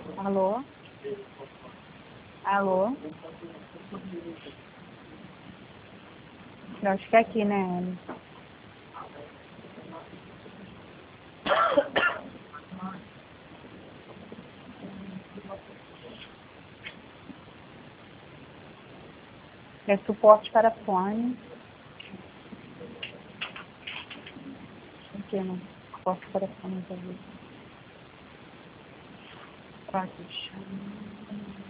Alô? Alô? Eu acho que é aqui, né, Anne? É suporte para fone. Aqui, não. Suporte para fone, talvez. Quatro chama.